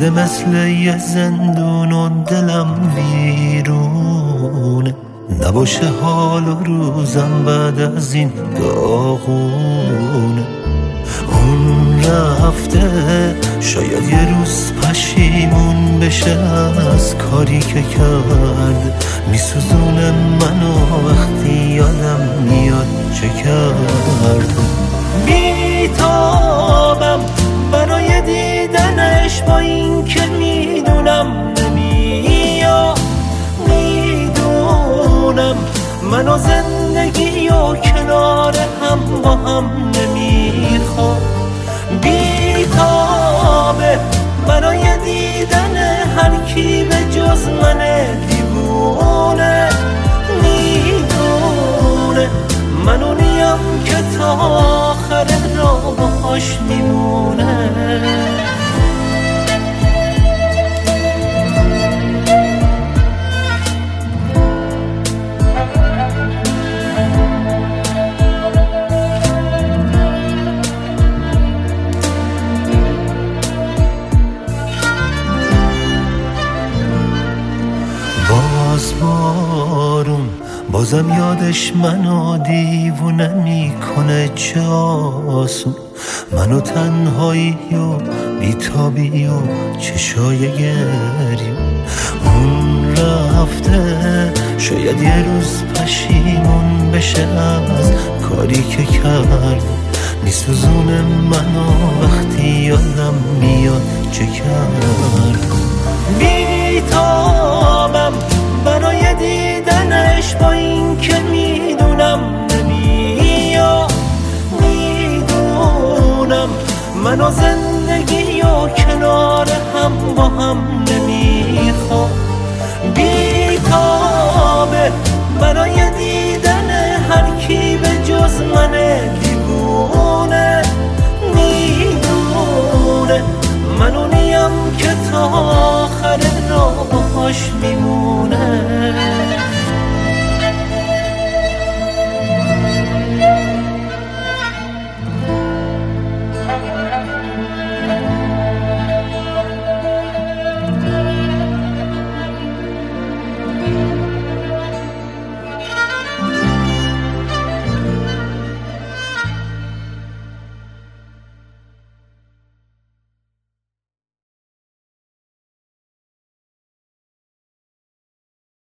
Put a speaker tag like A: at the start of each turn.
A: شده مثل یه زندون و دلم ویرونه، نباشه حال و روزم بعد از این داغونه. اون رفته شاید یه روز پشیمون بشه از کاری که کرد، میسوزونه منو وقتی یادم میاد چه کرد. بیتابم برای دیدنش با این که میدونم نمیاد، میدونم منو زندگی و کنار هم با هم نمیخواد. بیتابه برای دیدن هر کی به جز من دیوونه، میدونه منو نیم که تا آخر راه باهاش میمونه. باز بارون بازم یادش منو دیوونه میکنه، چه آسون منو تنهایی و بیتابی و چشای گریون. اون رفته شاید یه روز پشیمون بشه از کاری که کرد، میسوزونه منو وقتی یادم میاد چه کرد. بیتابم برای دیدنش با این که میدونم نمیاد، میدونم منو زندگی و کنار هم با هم نمیاد.